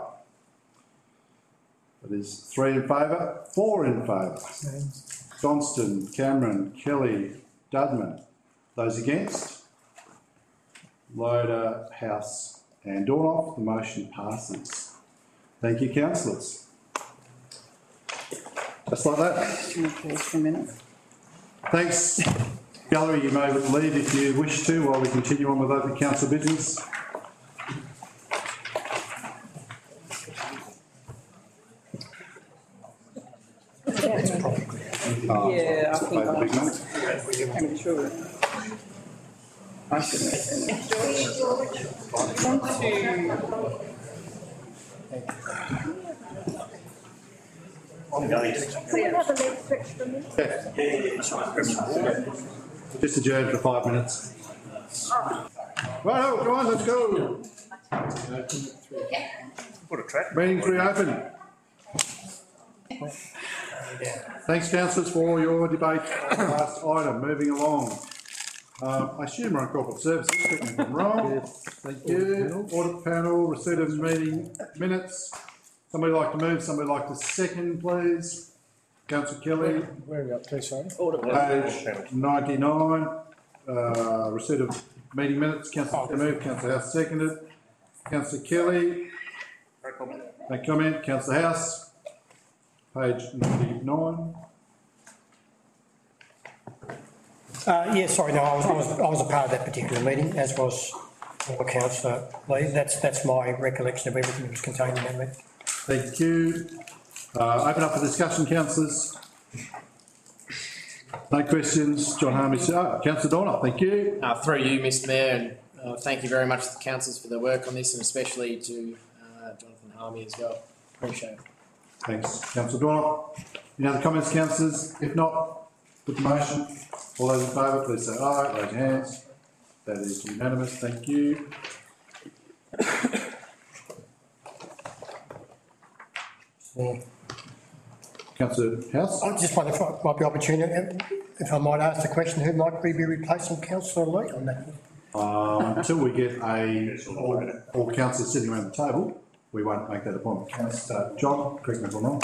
That is 3 in favour, 4 in favour. Johnston, Cameron, Kelly, Dudman. Those against? Loader, House and Dornoff. The motion passes. Thank you, councillors. Just like that. For a minute. Thanks. Gallery, you may leave if you wish to while we continue on with open council business. Yeah, I think I'm sure. I shouldn't have seen it. Just adjourn for 5 minutes. Right, come on, let's go. Put a track. Meeting's reopened. Thanks, councillors, for all your debate on the last item. Moving along. I assume we're on corporate services, correct me if I'm wrong. Thank you. Audit panel, receipt of meeting minutes. Somebody like to move, somebody like to second, please. Councillor Kelly. Where are we up to, sorry? Page 99. Receipt of meeting minutes. Councillor to move, Councillor House seconded. Councillor Kelly. No comment. Councillor House. Page 99. Yeah, sorry, no, I was a part of that particular meeting, as was Councillor Lee. That's my recollection of everything that was contained in that meeting. Thank you. Open up for discussion, councillors. No questions. John Harmey. Councillor Dornoff, thank you. Through you, Mr Mayor, and thank you very much to the councillors for their work on this, and especially to Jonathan Harmey as well. Appreciate it. Thanks, Councillor Dornoff. Any other comments, councillors? If not, put the motion. All those in favour, please say aye. Raise your hands. That is unanimous. Thank you. Councillor House. I just wonder if I might be opportune, if I might ask the question, who might we be replacing Councillor Lee on that? Until we get all councillors sitting around the table, we won't make that appointment. Councillor John, correct me if I'm wrong.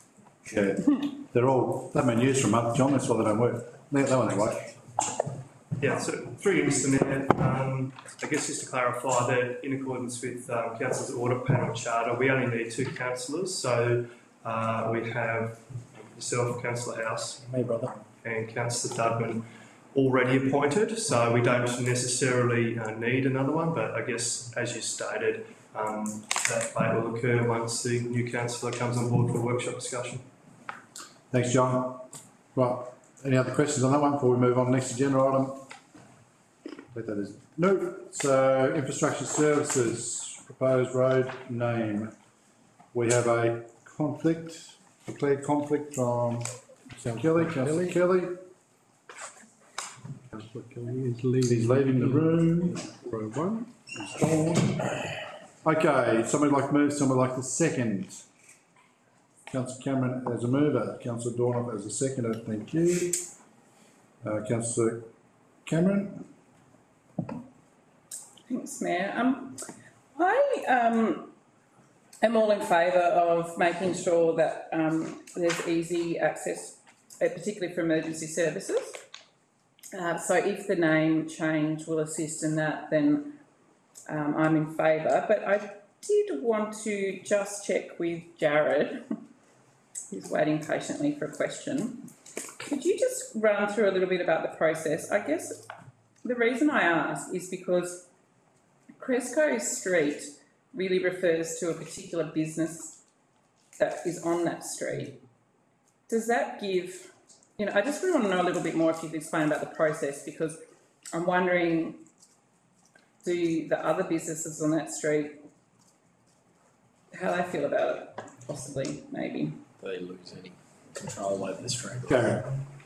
Yeah, they've been used for a month, John, that's why they don't work. They won't work. Yeah, so through you, Mr Mayor, I guess just to clarify that in accordance with Council's audit panel charter, we only need 2 councillors. So we have yourself, Councillor House, me brother, and Councillor Dudman already appointed. So we don't necessarily need another one, but I guess as you stated, that vote will occur once the new councillor comes on board for a workshop discussion. Thanks, John. Right, any other questions on that one before we move on to the next agenda item? But that is no. So, infrastructure services, proposed road name. We have a declared conflict from Councillor Kelly. Councillor Kelly is leaving. He's leaving the room. Row 1. He's gone. Okay, somebody like to move, somebody like to second. Councillor Cameron as a mover, Councillor Dornoff as a seconder, thank you. Councillor Cameron. Thanks, Mayor. I am all in favour of making sure that there's easy access, particularly for emergency services. So if the name change will assist in that, then I'm in favour. But I did want to just check with Jared, who's waiting patiently for a question. Could you just run through a little bit about the process? I guess the reason I ask is because Cresco Street really refers to a particular business that is on that street. Does that give, I just really want to know a little bit more if you could explain about the process, because I'm wondering, do the other businesses on that street, how they feel about it, possibly, maybe? They lose any control over the street. Okay.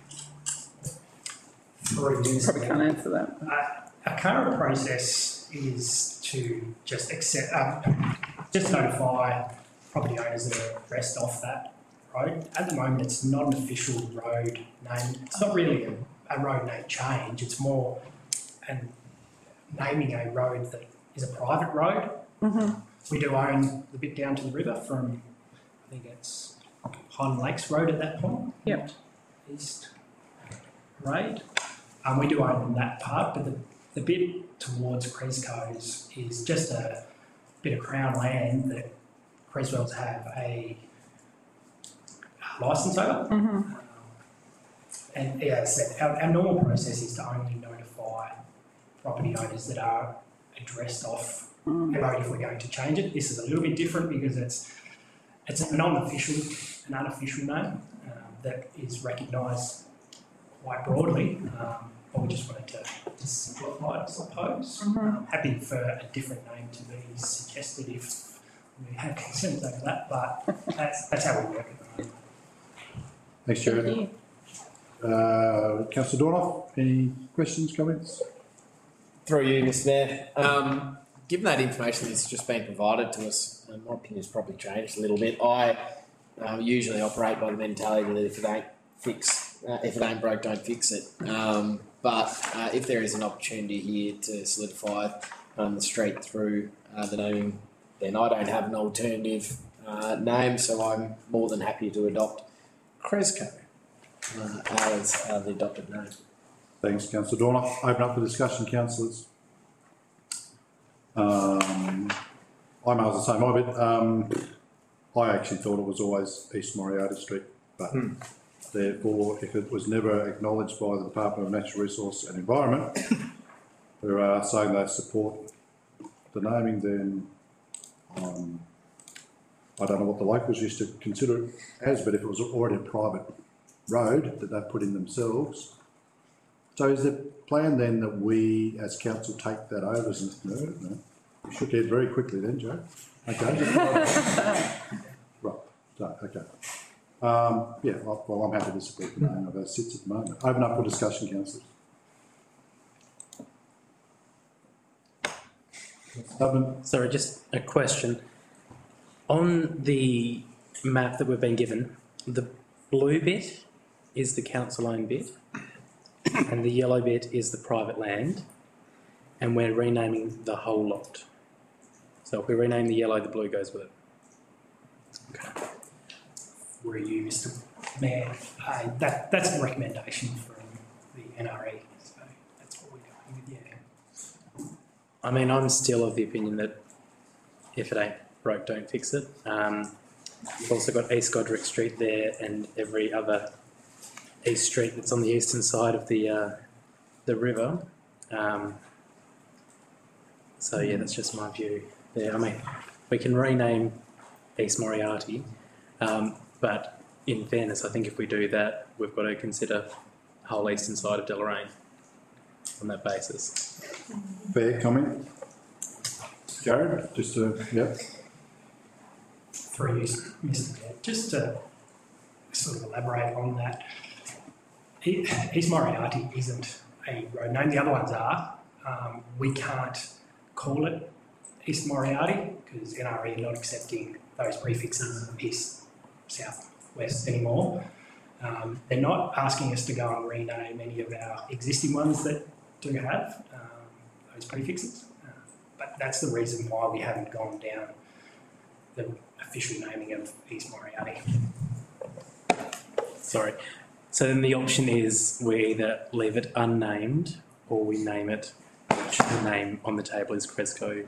Probably can't answer that. Our current process is to just just notify property owners that are rest off that road. At the moment, it's not an official road name. It's not really a road name change. It's more naming a road that is a private road. Mm-hmm. We do own the bit down to the river from, I think it's Highland Lakes Road at that point. Yep. East Raid. We do own that part, but the bit towards Cresco's is just a bit of Crown land that Creswells have a licence over. Mm-hmm. And yes, our normal process is to only notify property owners that are addressed off a road if we're going to change it. This is a little bit different because it's an unofficial name that is recognised quite broadly, but we just wanted to simplify it, I suppose. Mm-hmm. Happy for a different name to be suggested if we have concerns over that, but that's how we work at the moment. Thanks, Jared. Councillor Dornoff, any questions, comments? Through you, Mr Mayor. Given that information that's just been provided to us, my opinion's probably changed a little bit. I usually operate by the mentality that if it ain't broke, don't fix it. But if there is an opportunity here to solidify the street through the naming, then I don't have an alternative name, so I'm more than happy to adopt Cresco as the adopted name. Thanks, Councillor Dornoff. Open up for discussion, councillors. I may as well say my bit. I actually thought it was always East Moriarty Street, but therefore, if it was never acknowledged by the Department of Natural Resource and Environment, who are saying they support the naming, then I don't know what the locals used to consider it as, but if it was already a private road that they put in themselves. So is the plan then that we as council take that over? No. You shook your head very quickly then, Joe. Okay. Right. So, okay. Yeah, well, I'm happy to support the name of our sits at the moment. Open up for discussion, councillors. Sorry, just a question. On the map that we've been given, the blue bit is the council-owned bit, and the yellow bit is the private land, and we're renaming the whole lot. So if we rename the yellow, the blue goes with it. Okay. Were you, Mr Mayor? That's the recommendation from the NRE, so that's what I mean, I'm still of the opinion that if it ain't broke, don't fix it. You've also got East Godric Street there and every other East Street that's on the eastern side of the river. So yeah, that's just my view there. I mean, we can rename East Moriarty, but in fairness, I think if we do that, we've got to consider the whole eastern side of Deloraine on that basis. Fair comment. Jared, just yep. Through you, Mr. Mayor, just to sort of elaborate on that, East Moriarty isn't a road name, the other ones are. We can't call it East Moriarty because NRE are not accepting those prefixes of east, south, west anymore. They're not asking us to go and rename any of our existing ones that do have those prefixes, but that's the reason why we haven't gone down the official naming of East Moriarty. Sorry. So then the option is we either leave it unnamed or we name it, which the name on the table is Cresco.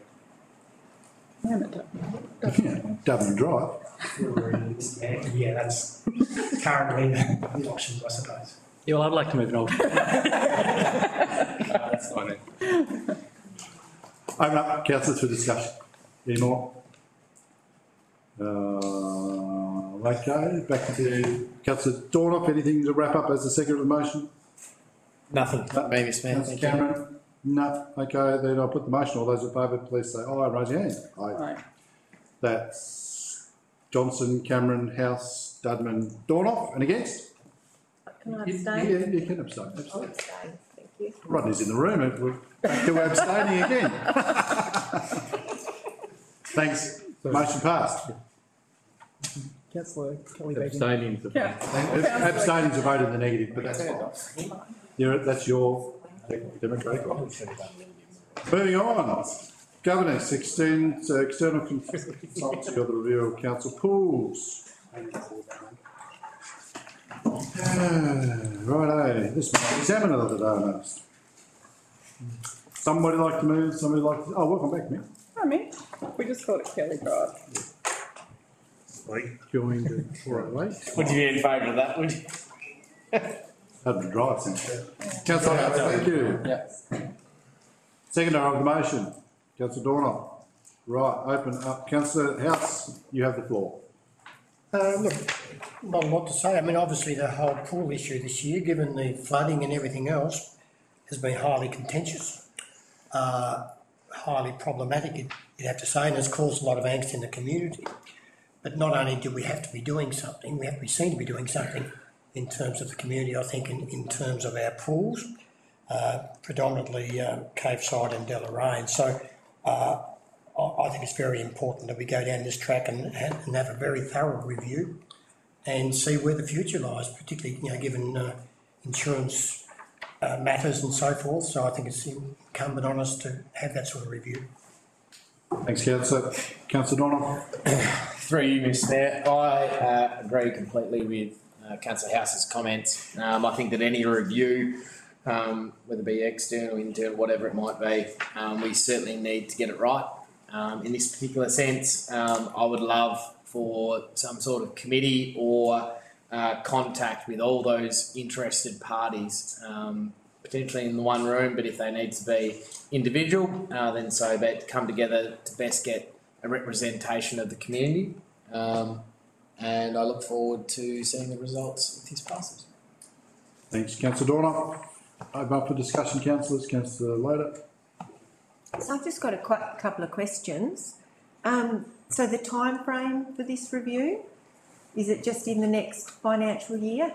Dublin Drive. Yeah, that's currently the options, I suppose. Yeah, well, I'd like to move it on. That's fine then. Open up, councillors, for discussion. Any more? Okay, back to Councillor Dornoff. Anything to wrap up as the second of the motion? Nothing. Maybe, Mr. Mayor. Councillor Cameron? No. Okay, then I'll put the motion. All those in favour, please say aye and raise your hand. Aye. That's Johnson, Cameron, House, Dudman, Dornoff. And against? Can I abstain? Yeah, you can abstain. I'll Absolutely. abstain. Thank you. Rodney's in the room. We're back to abstaining again. Thanks. Motion passed. Councillor Kelly Bacon. Abstaining's a Abstaining's a vote in the negative, but that's fine. That's your democratic right. Moving on. Governance extends external consultancy of the review of council pools. Righto, this might examine another day, I noticed. Somebody like to move, somebody like to... Oh, welcome back, Mick. Hi, Mick. We just thought it Kelly Drive. Joined at 408. Would you be in favour of that, would you? Had to drive since. Councillor, thank you. Yeah. Seconder of the motion, Councillor Dornoff. Right, open up. Councillor House, you have the floor. Look, not a lot to say. I mean, obviously the whole pool issue this year, given the flooding and everything else, has been highly contentious, highly problematic, you'd have to say, and has caused a lot of angst in the community. But not only do we have to be doing something, we have to be seen to be doing something in terms of the community, I think, in terms of our pools, predominantly Caveside and Deloraine. So I think it's very important that we go down this track and have a very thorough review and see where the future lies, particularly given insurance matters and so forth. So I think it's incumbent on us to have that sort of review. Thanks, Councillor. Councillor Dornoff. Through you, Mr. Mayor, I agree completely with Councillor House's comments. I think that any review, whether it be external, internal, whatever it might be, we certainly need to get it right. In this particular sense, I would love for some sort of committee or contact with all those interested parties, potentially in the one room, but if they need to be individual, then so be it, to come together to best get a representation of the community. And I look forward to seeing the results if this passes. Thanks, Councillor Dornoff. Open up for discussion, councillors. Councillor Loader. So I've just got a couple of questions. So the time frame for this review, is it just in the next financial year?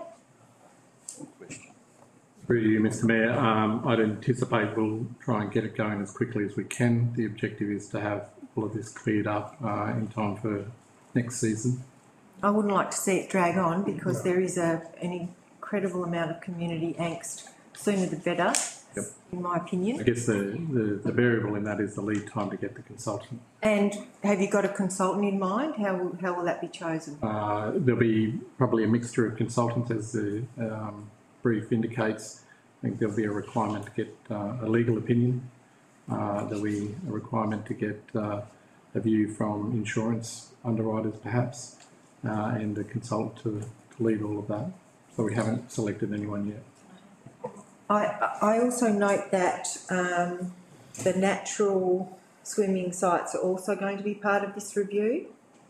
Through you, Mr. Mayor, I'd anticipate we'll try and get it going as quickly as we can. The objective is to have all of this cleared up in time for next season. I wouldn't like to see it drag on because there is an incredible amount of community angst. Sooner the better, yep. In my opinion. I guess the variable in that is the lead time to get the consultant. And have you got a consultant in mind? How will that be chosen? There'll be probably a mixture of consultants, as the brief indicates. I think there'll be a requirement to get a legal opinion There'll be a requirement to get a view from insurance underwriters perhaps, and a consultant to lead all of that. So we haven't selected anyone yet. I also note that the natural swimming sites are also going to be part of this review.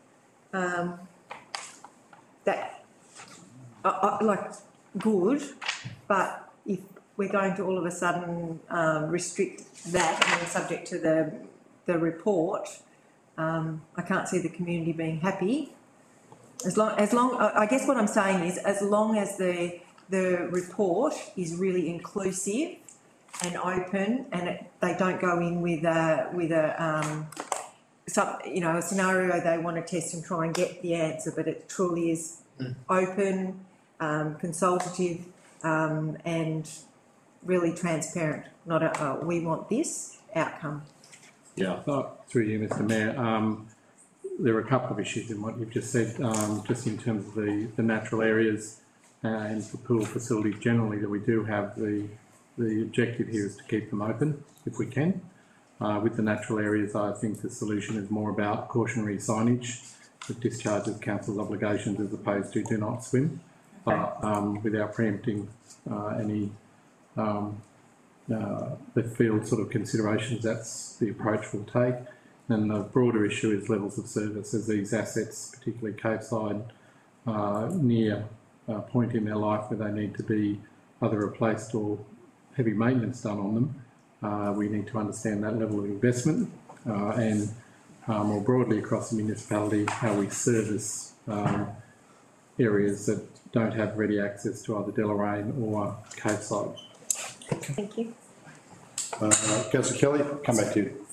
That like good, but if we're going to all of a sudden restrict that and then subject to the report, I can't see the community being happy. As long, I guess what I'm saying is, as long as the report is really inclusive and open, and they don't go in with a scenario they want to test and try and get the answer, but it truly is open, consultative, and really transparent. Not a we want this outcome. Yeah, through you, Mr. Mayor. There are a couple of issues in what you've just said, just in terms of the natural areas and the pool facilities generally, that we do have the objective here is to keep them open if we can. With the natural areas, I think the solution is more about cautionary signage that discharges council's obligations as opposed to do not swim, without preempting any the field sort of considerations. That's the approach we'll take. And the broader issue is levels of service, as these assets, particularly Caveside, near a point in their life where they need to be either replaced or heavy maintenance done on them. We need to understand that level of investment and more broadly across the municipality, how we service areas that don't have ready access to either Deloraine or Caveside. Thank you. Councillor Kelly, come back to you.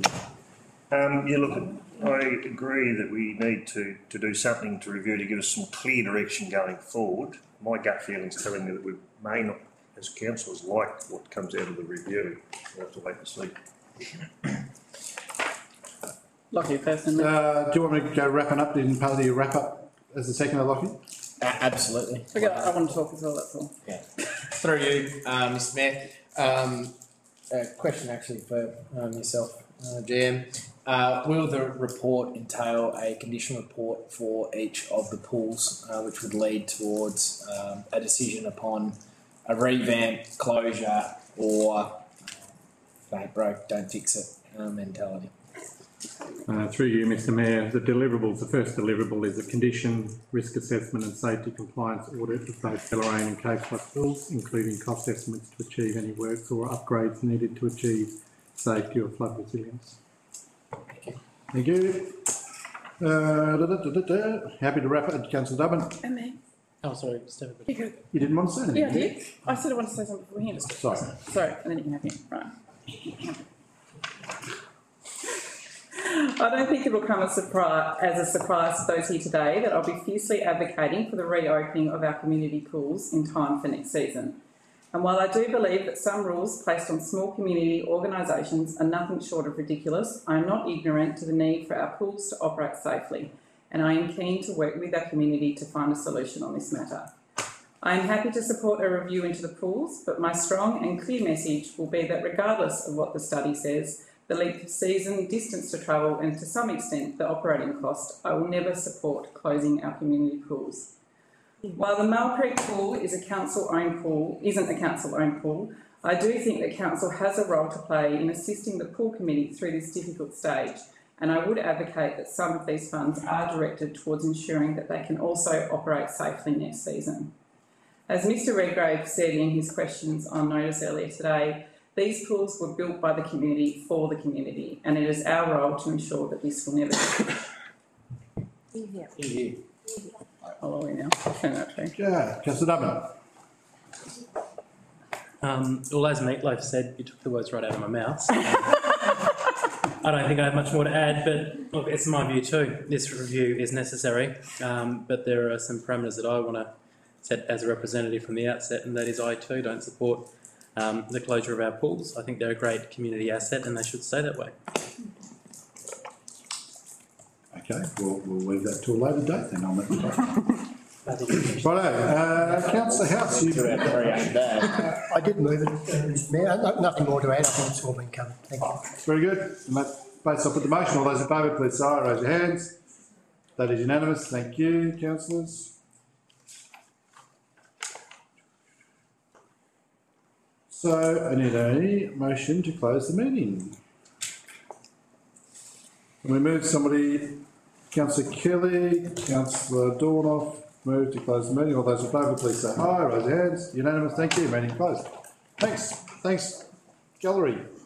I agree that we need to do something to review to give us some clear direction going forward. My gut feeling is telling me that we may not, as councillors, like what comes out of the review. We'll have to wait and see. Lockie, personally. Do you want me to go wrapping up, in part of your wrap up as the second of Lockie? Absolutely. I want to talk as well, that's all. Yeah. Through you, Mr. Mayor. A question actually for yourself, GM. Will the report entail a condition report for each of the pools, which would lead towards a decision upon a revamp, closure, or if it broke, don't fix it mentality? Through you, Mr. Mayor, the deliverables, the first deliverable is a condition, risk assessment and safety compliance audit of both Deloraine and Caveside pools, including cost estimates to achieve any works or upgrades needed to achieve safety or flood resilience. Thank you. Happy to wrap it, Councillor Dubbin. And me. Oh, sorry, Stephen. You didn't want to say anything? Yeah, I did. I said I wanted to say something before him. Sorry. And then you can have him. Right. I don't think it will come as a surprise to those here today that I'll be fiercely advocating for the reopening of our community pools in time for next season. And while I do believe that some rules placed on small community organisations are nothing short of ridiculous, I am not ignorant to the need for our pools to operate safely, and I am keen to work with our community to find a solution on this matter. I am happy to support a review into the pools, but my strong and clear message will be that regardless of what the study says, the length of season, distance to travel, and to some extent the operating cost, I will never support closing our community pools. While the Mall Creek pool isn't a council-owned pool, I do think that council has a role to play in assisting the pool committee through this difficult stage, and I would advocate that some of these funds are directed towards ensuring that they can also operate safely next season. As Mr Redgrave said in his questions on notice earlier today, these pools were built by the community for the community, and it is our role to ensure that this will never happen. Yeah. Follow now. I'll turn that to you. Yeah, Councillor Dubbin. Well, as Meatloaf said, you took the words right out of my mouth. I don't think I have much more to add, but look, it's my view too. This review is necessary, but there are some parameters that I want to set as a representative from the outset, and that is I too don't support the closure of our pools. I think they're a great community asset and they should stay that way. Okay, we'll leave that to a later date then. I'll make the Righto, councillor House, you. I did move it, Mr Mayor. Nothing more to add. I think it's all been covered. Thank you. Very good. And that, based off of the motion, all those in favour, please say aye, raise your hands. That is unanimous. Thank you, councillors. So I need a motion to close the meeting. Can we move somebody, councillor Kelly, councillor Dornoff, move to close the meeting. All those in favour, please say aye, raise your hands. Unanimous. Thank you. Meeting closed. Thanks. Thanks, gallery.